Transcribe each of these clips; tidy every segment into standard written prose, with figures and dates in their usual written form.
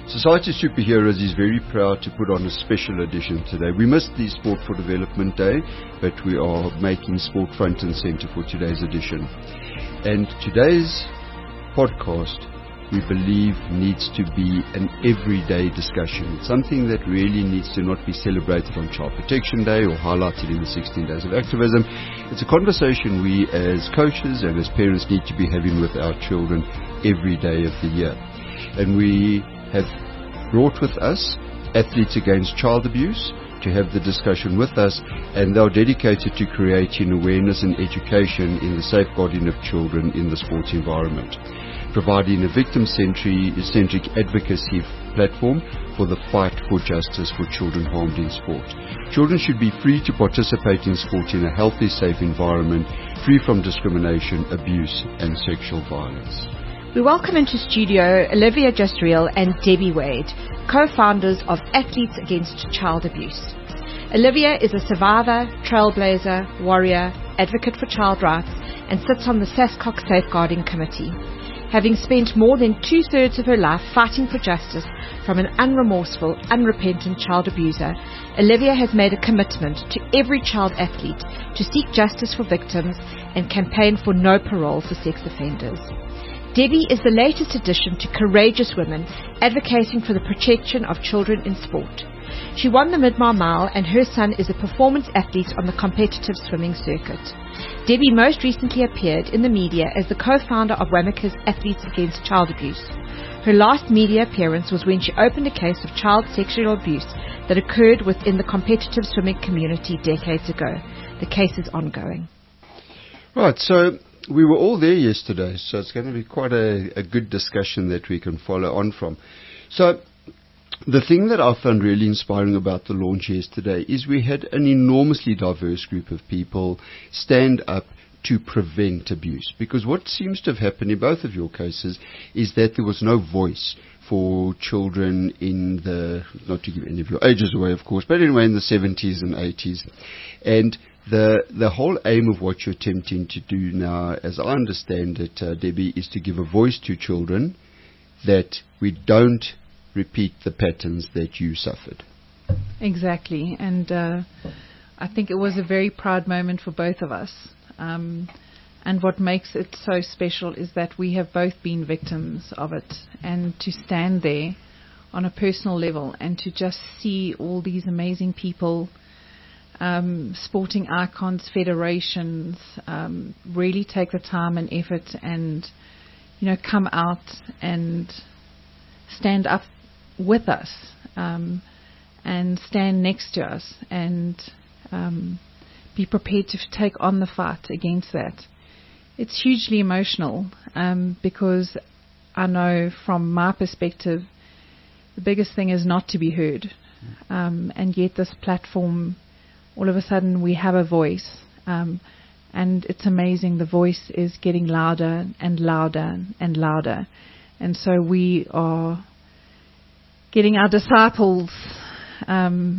Society of Superheroes is very proud to put on a special edition today. We missed the Sport for Development Day, but we are making sport front and center for today's edition. And today's podcast, we believe, needs to be an everyday discussion. It's something that really needs to not be celebrated on Child Protection Day or highlighted in the 16 Days of Activism. It's a conversation we as coaches and as parents need to be having with our children every day of the year. And we have brought with us Athletes Against Child Abuse to have the discussion with us, and they're dedicated to creating awareness and education in the safeguarding of children in the sports environment, providing a victim-centric advocacy platform for the fight for justice for children harmed in sport. Children should be free to participate in sport in a healthy, safe environment, free from discrimination, abuse and sexual violence. We welcome into studio Olivia Jasriel and Debbie Wade, co-founders of Athletes Against Child Abuse. Olivia is a survivor, trailblazer, warrior, advocate for child rights, and sits on the SASCOC Safeguarding Committee. Having spent more than 2/3 of her life fighting for justice from an unremorseful, unrepentant child abuser, Olivia has made a commitment to every child athlete to seek justice for victims and campaign for no parole for sex offenders. Debbie is the latest addition to courageous women advocating for the protection of children in sport. She won the Mid-Mile Mile, and her son is a performance athlete on the competitive swimming circuit. Debbie most recently appeared in the media as the co-founder of Wamaka's Athletes Against Child Abuse. Her last media appearance was when she opened a case of child sexual abuse that occurred within the competitive swimming community decades ago. The case is ongoing. Right, so we were all there yesterday, so it's going to be quite a good discussion that we can follow on from. So the thing that I found really inspiring about the launch yesterday is we had an enormously diverse group of people stand up to prevent abuse. Because what seems to have happened in both of your cases is that there was no voice for children in the, not to give any of your ages away of course, but anyway in the 70s and 80s. And the whole aim of what you're attempting to do now, as I understand it, Debbie, is to give a voice to children that we don't repeat the patterns that you suffered. Exactly, and I think it was a very proud moment for both of us. And what makes it so special is that we have both been victims of it, and to stand there on a personal level and to just see all these amazing people, sporting icons, federations, really take the time and effort and, come out and stand up with us, and stand next to us and be prepared to take on the fight against that. It's hugely emotional, because I know from my perspective, the biggest thing is not to be heard. And yet this platform, all of a sudden we have a voice, and it's amazing. The voice is getting louder and louder and louder. And so we are getting our disciples, and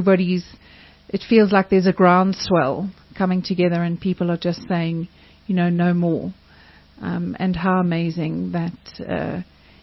it feels like there's a groundswell coming together and people are just saying, no more. And how amazing that,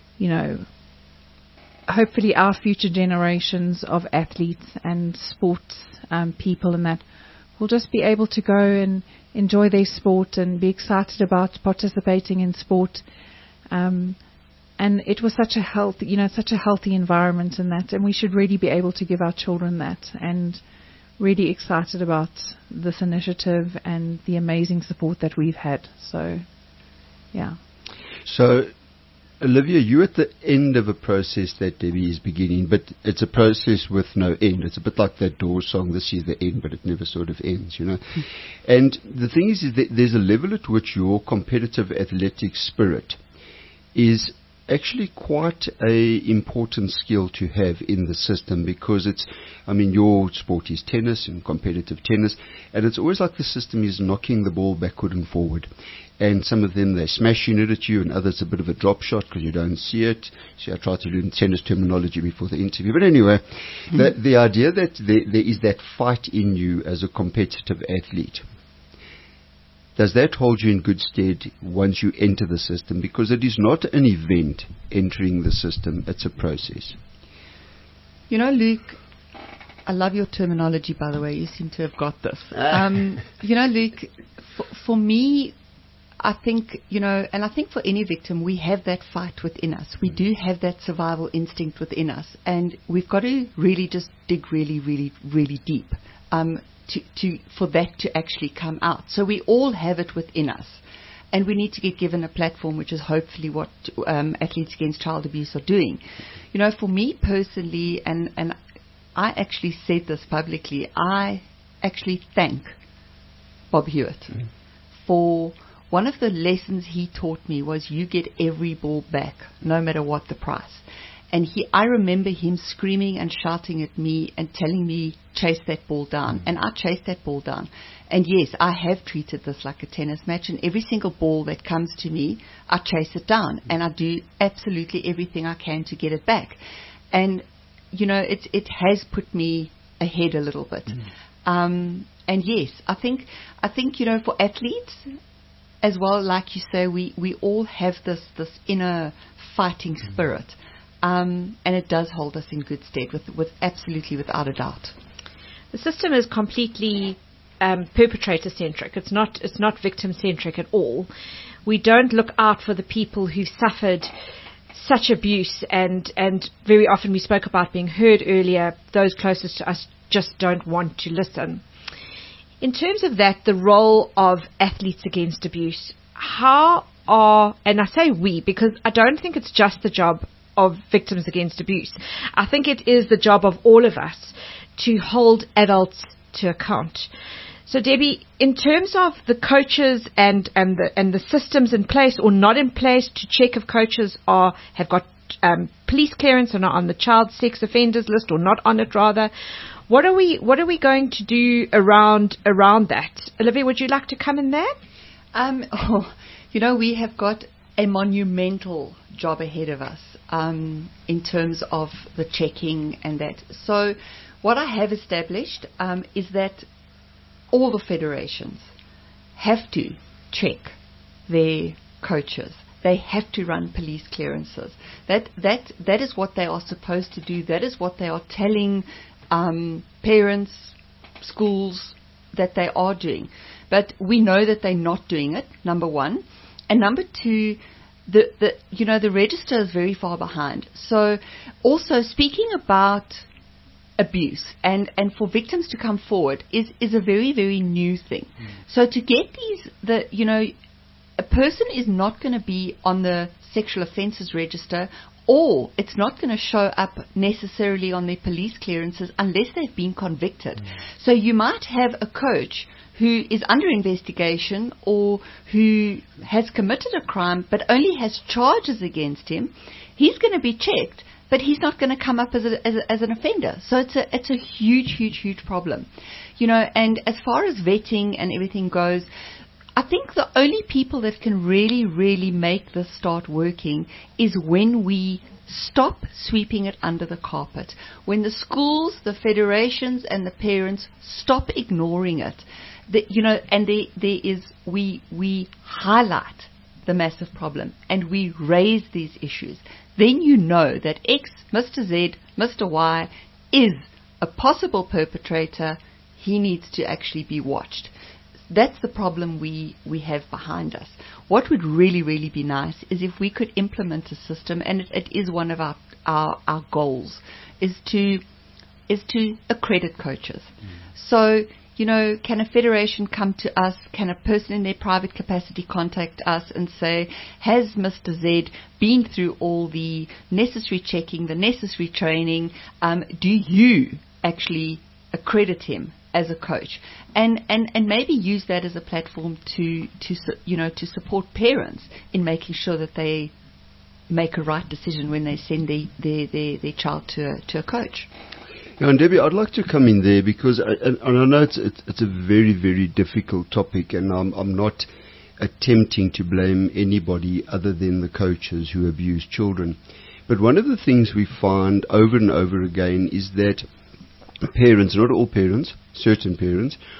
hopefully our future generations of athletes and sports people and that will just be able to go and enjoy their sport and be excited about participating in sport. And it was such a healthy environment in that, and we should really be able to give our children that, and really excited about this initiative and the amazing support that we've had. So, yeah. So, Olivia, you're at the end of a process that Debbie is beginning, but it's a process with no end. It's a bit like that Doors song, "This is the end," but it never sort of ends, And the thing is that there's a level at which your competitive athletic spirit is actually quite a important skill to have in the system, because your sport is tennis and competitive tennis, and it's always like the system is knocking the ball backward and forward. And some of them, they're smashing it at you, and others a bit of a drop shot because you don't see it. See, I tried to learn tennis terminology before the interview. But anyway, the idea that there is that fight in you as a competitive athlete, does that hold you in good stead once you enter the system? Because it is not an event entering the system, it's a process. You know, Luke, I love your terminology, by the way. You seem to have got this. You know, Luke, for me, I think, you know, and I think for any victim, we have that fight within us. We do have that survival instinct within us. And we've got to really just dig really, really, really deep for that to actually come out. So we all have it within us. And we need to get given a platform, which is hopefully what Athletes Against Child Abuse are doing. You know, for me personally, and I actually said this publicly, I actually thank Bob Hewitt for one of the lessons he taught me was you get every ball back, no matter what the price. And I remember him screaming and shouting at me and telling me, chase that ball down. And I chased that ball down. And yes, I have treated this like a tennis match. And every single ball that comes to me, I chase it down. And I do absolutely everything I can to get it back. And, you know, it has put me ahead a little bit. And yes, I think, you know, for athletes as well, like you say, we all have this inner fighting spirit. And it does hold us in good stead, with absolutely without a doubt. The system is completely perpetrator-centric. It's not victim-centric at all. We don't look out for the people who suffered such abuse, and very often we spoke about being heard earlier. Those closest to us just don't want to listen. In terms of that, the role of Athletes Against Abuse, and I say we because I don't think it's just the job of Victims Against Abuse. I think it is the job of all of us to hold adults to account. So Debbie, in terms of the coaches and the systems in place or not in place to check if coaches have got police clearance or not on the child sex offenders list or not on it rather, what are we going to do around that? Olivia, would you like to come in there? You know, we have got a monumental job ahead of us in terms of the checking and that. So what I have established is that all the federations have to check their coaches. They have to run police clearances. That is what they are supposed to do. That is what they are telling parents, schools, that they are doing. But we know that they're not doing it, number one. And number two, the register is very far behind. So also speaking about abuse and for victims to come forward is a very, very new thing. So to get a person is not going to be on the sexual offences register, or it's not going to show up necessarily on their police clearances unless they've been convicted. So you might have a coach who is under investigation or who has committed a crime but only has charges against him. He's going to be checked, but he's not going to come up as an offender. So it's a huge, huge, huge problem. You know, and as far as vetting and everything goes, I think the only people that can really, really make this start working is when we stop sweeping it under the carpet. When the schools, the federations, and the parents stop ignoring it. And we highlight the massive problem and we raise these issues. Then you know that X, Mr. Z, Mr. Y is a possible perpetrator. He needs to actually be watched. That's the problem we have behind us. What would really, really be nice is if we could implement a system, and it is one of our goals, is to accredit coaches. So, you know, can a federation come to us? Can a person in their private capacity contact us and say, has Mr. Z been through all the necessary checking, the necessary training? Do you actually accredit him as a coach? And maybe use that as a platform to support parents in making sure that they make a right decision when they send their child to a coach. Yeah, and Debbie, I'd like to come in there because I know it's a very, very difficult topic, and I'm not attempting to blame anybody other than the coaches who abuse children. But one of the things we find over and over again is that parents, not all parents, certain parents,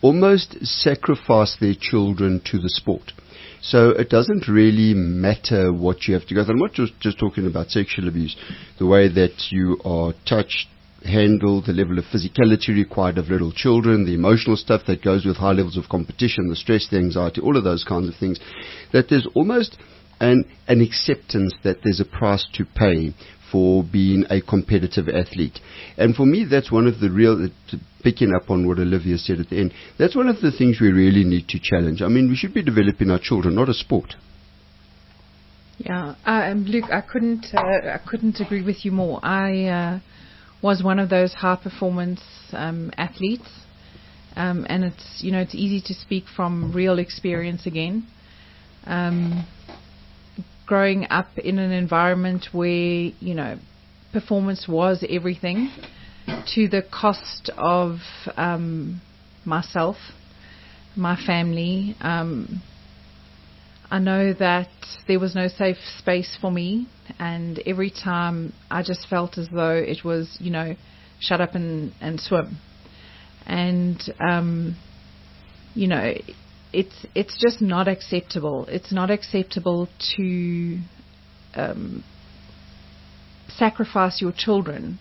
almost sacrifice their children to the sport. So it doesn't really matter what you have to go through. I'm not just talking about sexual abuse, the way that you are touched, handled, the level of physicality required of little children, the emotional stuff that goes with high levels of competition, the stress, the anxiety, all of those kinds of things, that there's almost an acceptance that there's a price to pay for being a competitive athlete. And for me, that's one of the real, picking up on what Olivia said at the end, that's one of the things we really need to challenge. I mean, we should be developing our children, not a sport. Yeah, Luke, I couldn't agree with you more. I was one of those high performance athletes, and it's easy to speak from real experience again. Growing up in an environment where performance was everything, to the cost of myself, my family. I know that there was no safe space for me, and every time I just felt as though it was, shut up and swim. And, it's just not acceptable. It's not acceptable to sacrifice your children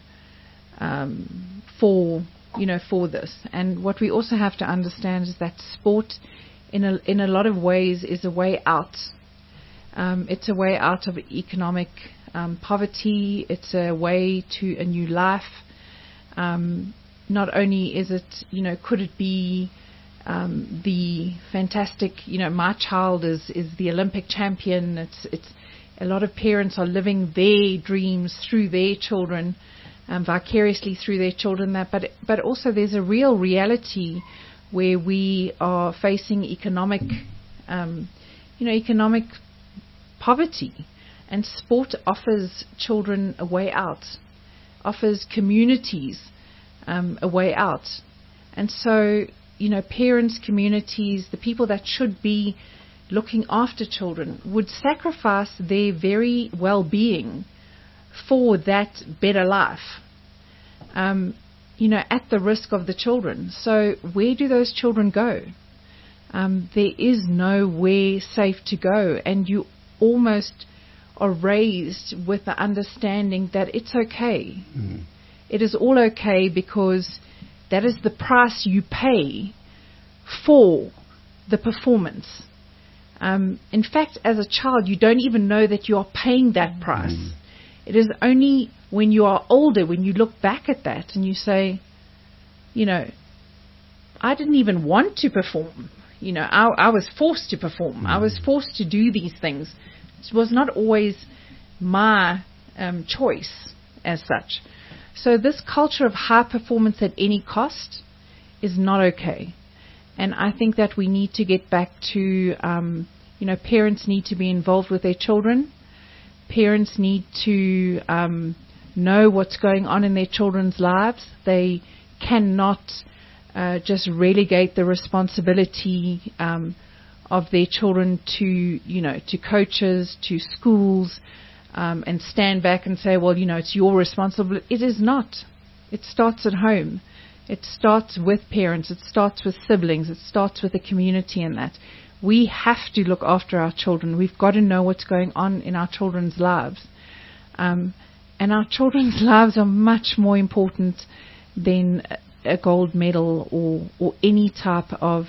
for this. And what we also have to understand is that sport, in a lot of ways, is a way out. It's a way out of economic poverty. It's a way to a new life. Not only is it, could it be the fantastic, my child is the Olympic champion. It's a lot of parents are living their dreams through their children, vicariously through their children. But also there's a real reality where we are facing economic poverty, and sport offers children a way out, offers communities a way out. And so, parents, communities, the people that should be looking after children would sacrifice their very well-being for that better life, at the risk of the children. So where do those children go? There is nowhere safe to go, and you almost are raised with the understanding that it's okay. Mm. It is all okay, because that is the price you pay for the performance. In fact, as a child, you don't even know that you are paying that price. Mm. It is only when you are older, when you look back at that and you say, I didn't even want to perform. I was forced to perform. I was forced to do these things. It was not always my choice as such. So this culture of high performance at any cost is not okay. And I think that we need to get back to, parents need to be involved with their children. Parents need to know what's going on in their children's lives. They cannot just relegate the responsibility of their children to coaches, to schools, and stand back and say, well, it's your responsibility. It is not. It starts at home. It starts with parents. It starts with siblings. It starts with the community and that. We have to look after our children. We've got to know what's going on in our children's lives. And our children's lives are much more important than a gold medal or any type of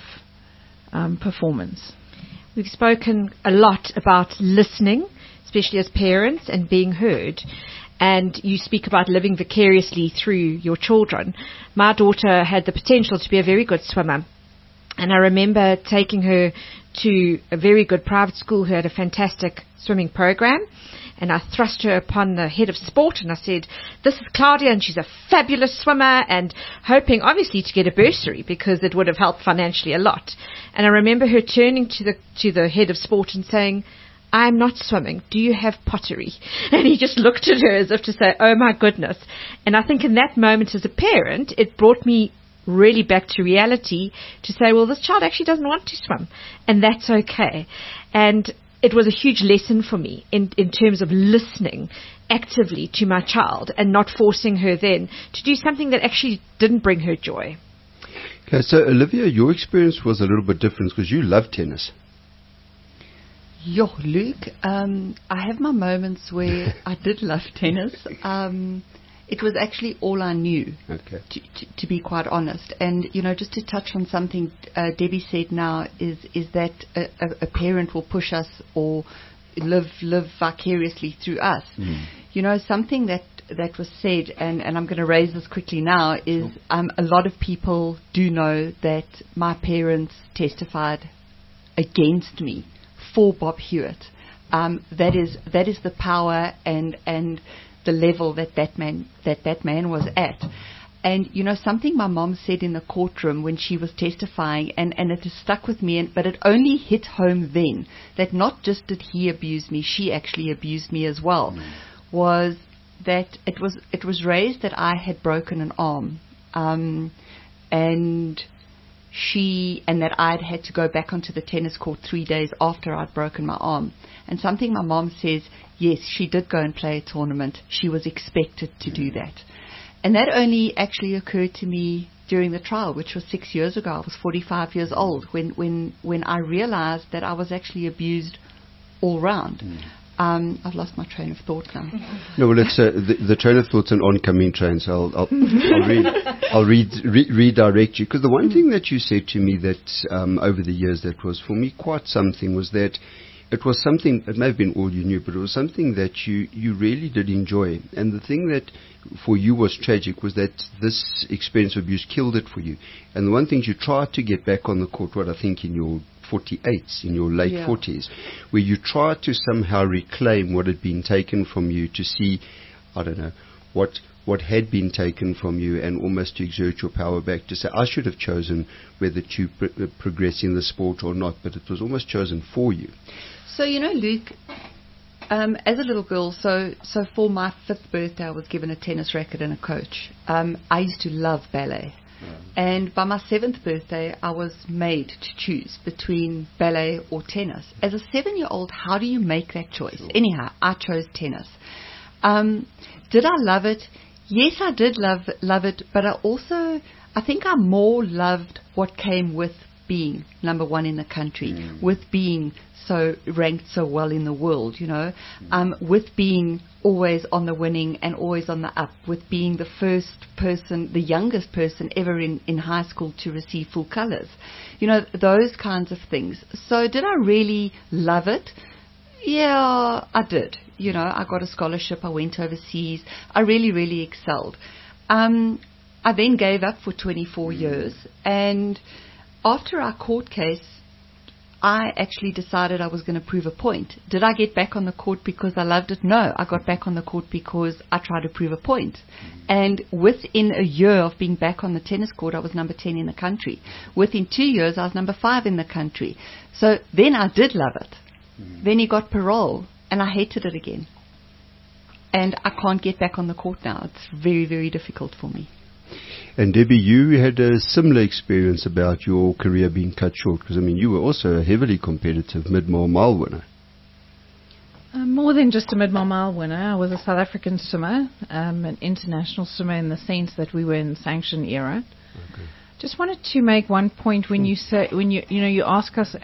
performance. We've spoken a lot about listening, especially as parents, and being heard. And you speak about living vicariously through your children. My daughter had the potential to be a very good swimmer. And I remember taking her to a very good private school who had a fantastic swimming program. And I thrust her upon the head of sport and I said, this is Claudia and she's a fabulous swimmer, and hoping obviously to get a bursary because it would have helped financially a lot. And I remember her turning to the head of sport and saying, I'm not swimming. Do you have pottery? And he just looked at her as if to say, oh my goodness. And I think in that moment as a parent, it brought me really back to reality to say, well, this child actually doesn't want to swim, and that's okay. And it was a huge lesson for me in terms of listening actively to my child and not forcing her then to do something that actually didn't bring her joy. Okay, so Olivia, your experience was a little bit different because you love tennis. Yo, Luke, I have my moments where I did love tennis. It was actually all I knew, to be quite honest. And, just to touch on something Debbie said now is that a parent will push us or live vicariously through us. Something that was said, and I'm going to raise this quickly now, is a lot of people do know that my parents testified against me for Bob Hewitt. That is the power and the level that man was at. And something my mom said in the courtroom when she was testifying, and it has stuck with me, but it only hit home then, that not just did he abuse me, she actually abused me as well, was that it was raised that I had broken an arm, and that I'd had to go back onto the tennis court 3 days after I'd broken my arm. And something my mom says, yes, she did go and play a tournament. She was expected to do that. And that only actually occurred to me during the trial, which was 6 years ago. I was 45 years old when I realized that I was actually abused all round. I've lost my train of thought now. No, well, it's the train of thought's an oncoming train, so I'll redirect you. Because the one thing that you said to me that over the years that was for me quite something was that it was something, it may have been all you knew, but it was something that you really did enjoy. And the thing that for you was tragic was that this experience of abuse killed it for you. And the one thing you tried to get back on the court, what I think in your 48s, in your late 40s, where you tried to somehow reclaim what had been taken from you, to see, I don't know, what had been taken from you, and almost to exert your power back, to say, I should have chosen whether to progress in the sport or not, but it was almost chosen for you. So, Luke, as a little girl, so for my 5th birthday, I was given a tennis racket and a coach. I used to love ballet. And by my 7th birthday, I was made to choose between ballet or tennis. As a 7-year-old, how do you make that choice? Sure. Anyhow, I chose tennis. Did I love it? Yes, I did love it, but I think I more loved what came with being number one in the country, with being so ranked so well in the world, with being always on the winning and always on the up, with being the first person, the youngest person ever in high school to receive full colors, those kinds of things. So did I really love it? Yeah, I did. I got a scholarship. I went overseas. I really, really excelled. I then gave up for 24 years, and after our court case, I actually decided I was going to prove a point. Did I get back on the court because I loved it? No, I got back on the court because I tried to prove a point. And within a year of being back on the tennis court, I was number 10 in the country. Within 2 years, I was number 5 in the country. So then I did love it. Then he got parole, and I hated it again. And I can't get back on the court now. It's very, very difficult for me. And Debbie, you had a similar experience about your career being cut short, because you were also a heavily competitive mid-mile mile winner. More than just a mid-mile mile winner. I was a South African swimmer, an international swimmer in the sense that we were in the sanction era. Okay. Just wanted to make one point when you say, you ask us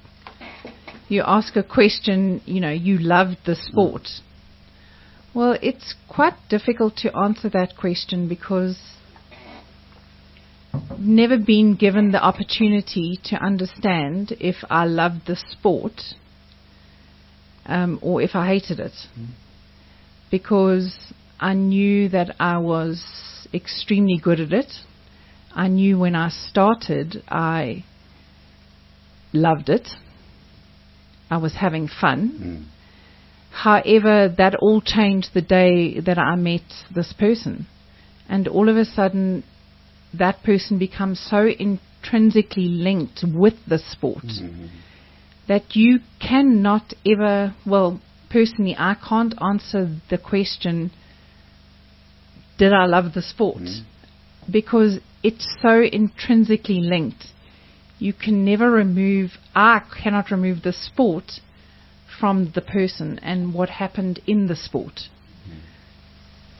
you ask a question, you loved the sport. Well, it's quite difficult to answer that question because never been given the opportunity to understand if I loved the sport or if I hated it, because I knew that I was extremely good at it. I knew when I started I loved it. I was having fun. However, that all changed the day that I met this person, and all of a sudden that person becomes so intrinsically linked with the sport that you cannot ever, personally, I can't answer the question, did I love the sport? Because it's so intrinsically linked. You can never I cannot remove the sport from the person and what happened in the sport.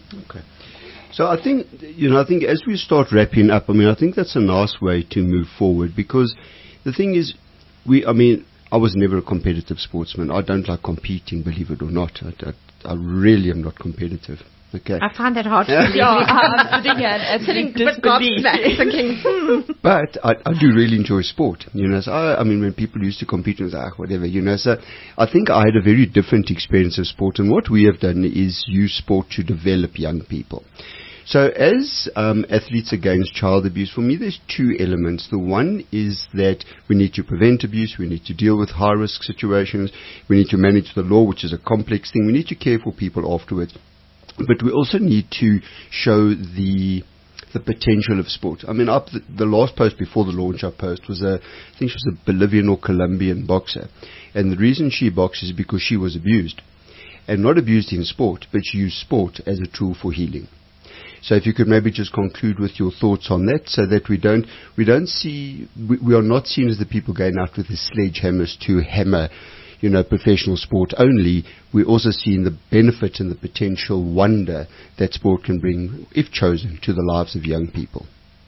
Okay. So I think as we start wrapping up, I think that's a nice way to move forward, because the thing is, I was never a competitive sportsman. I don't like competing, believe it or not. I really am not competitive. Okay. I find that hard to believe. I'm sitting here and sitting gobsmacked thinking, But I do really enjoy sport. So when people used to compete, it was like, whatever, So I think I had a very different experience of sport, and what we have done is use sport to develop young people. So as Athletes Against Child Abuse, for me there's two elements. The one is that we need to prevent abuse, we need to deal with high-risk situations, we need to manage the law, which is a complex thing, we need to care for people afterwards. But we also need to show the potential of sport. The last post before the launch I posted was I think she was a Bolivian or Colombian boxer. And the reason she boxed is because she was abused. And not abused in sport, but she used sport as a tool for healing. So if you could maybe just conclude with your thoughts on that, so that we are not seen as the people going out with the sledgehammers to hammer, professional sport only. We're also seeing the benefit and the potential wonder that sport can bring, if chosen, to the lives of young people.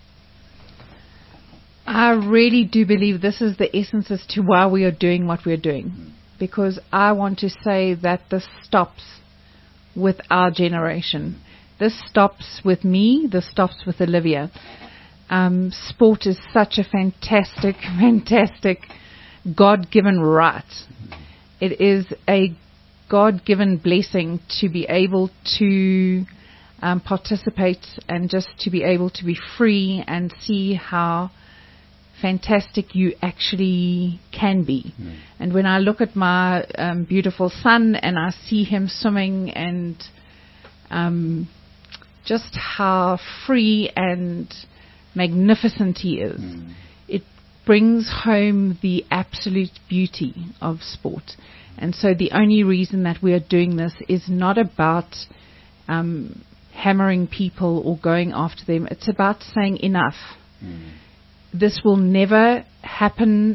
I really do believe this is the essence as to why we are doing what we're doing. Because I want to say that this stops with our generation. This stops with me. This stops with Olivia. Sport is such a fantastic, fantastic God-given right. It is a God-given blessing to be able to participate and just to be able to be free and see how fantastic you actually can be. And when I look at my beautiful son and I see him swimming and just how free and magnificent he is, it brings home the absolute beauty of sport. And so the only reason that we are doing this is not about hammering people or going after them. It's about saying enough. This will never happen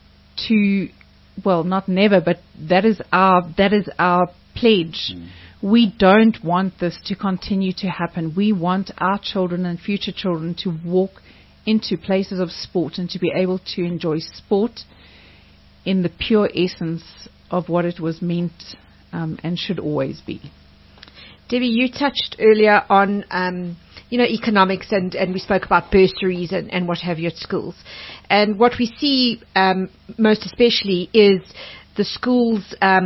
not never, but that is our pledge. We don't want this to continue to happen. We want our children and future children to walk into places of sport and to be able to enjoy sport in the pure essence of what it was meant and should always be. Debbie, you touched earlier on economics, and we spoke about bursaries and what have you at schools. And what we see most especially is the schools,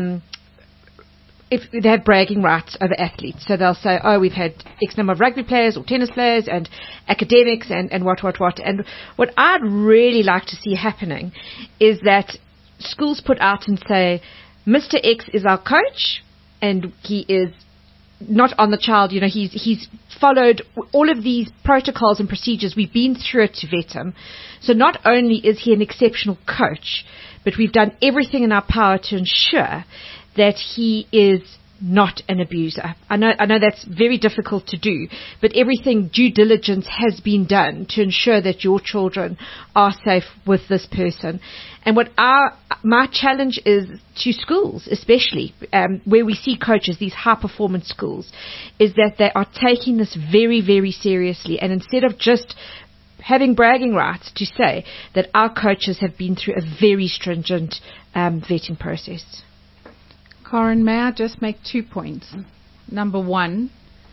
if they have bragging rights over athletes. So they'll say, we've had X number of rugby players or tennis players and academics and what. And what I'd really like to see happening is that schools put out and say, Mr. X is our coach and he is not on the child, he's followed all of these protocols and procedures. We've been through it to vet him. So not only is he an exceptional coach, but we've done everything in our power to ensure that he is not an abuser. I know that's very difficult to do, but everything due diligence has been done to ensure that your children are safe with this person. And what my challenge is to schools, especially where we see coaches, these high performance schools, is that they are taking this very, very seriously. And instead of just having bragging rights, to say that our coaches have been through a very stringent vetting process. Corin, may I just make 2 points? Number one,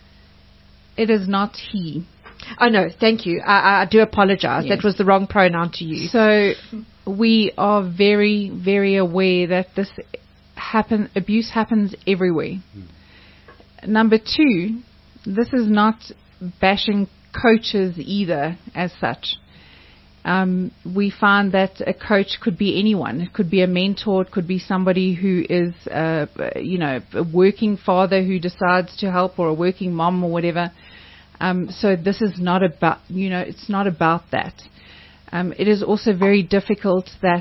it is not he. Oh, no, thank you. I do apologize. Yes. That was the wrong pronoun to use. So we are very, very aware that abuse happens everywhere. Number two, this is not bashing coaches either as such. We find that a coach could be anyone. It could be a mentor. It could be somebody who is, a working father who decides to help, or a working mom or whatever. So this is not about, it's not about that. It is also very difficult that,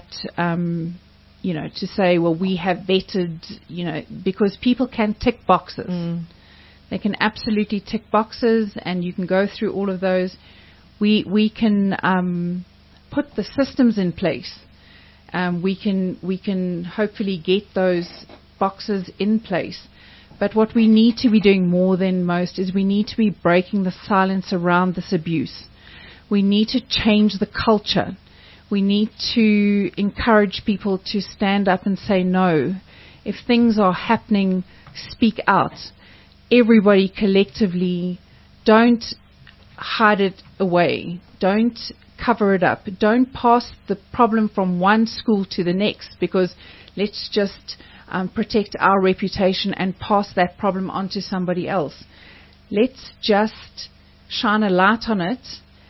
to say, well, we have vetted, because people can tick boxes. They can absolutely tick boxes, and you can go through all of those. We can put the systems in place. We can hopefully get those boxes in place. But what we need to be doing more than most is we need to be breaking the silence around this abuse. We need to change the culture. We need to encourage people to stand up and say no. If things are happening, speak out. Everybody collectively, don't hide it away. Don't cover it up. Don't pass the problem from one school to the next, because let's just protect our reputation and pass that problem on to somebody else. Let's just shine a light on it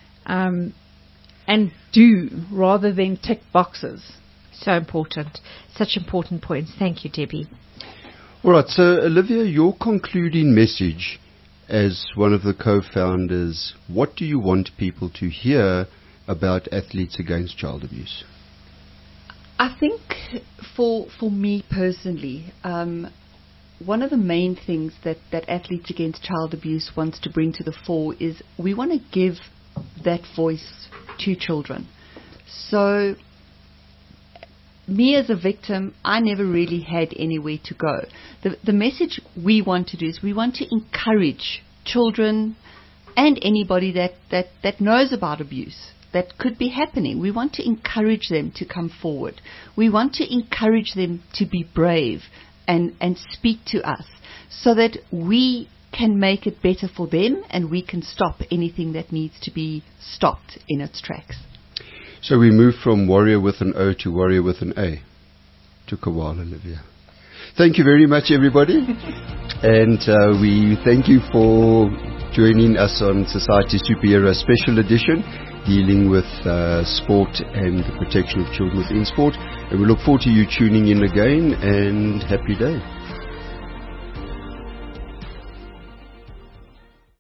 and do, rather than tick boxes. So important. Such important points. Thank you, Debbie. All right, so Olivia, your concluding message as one of the co-founders, what do you want people to hear about Athletes Against Child Abuse? I think for me personally, one of the main things that Athletes Against Child Abuse wants to bring to the fore is we want to give that voice to children. So me as a victim, I never really had anywhere to go. The message we want to do is we want to encourage children and anybody that knows about abuse that could be happening. We want to encourage them to come forward. We want to encourage them to be brave and speak to us so that we can make it better for them and we can stop anything that needs to be stopped in its tracks. So we move from warrior with an O to warrior with an A. Took a while, Olivia. Thank you very much, everybody. And we thank you for joining us on Society Superhero Special Edition, dealing with sport and the protection of children within sport. And we look forward to you tuning in again, and happy day.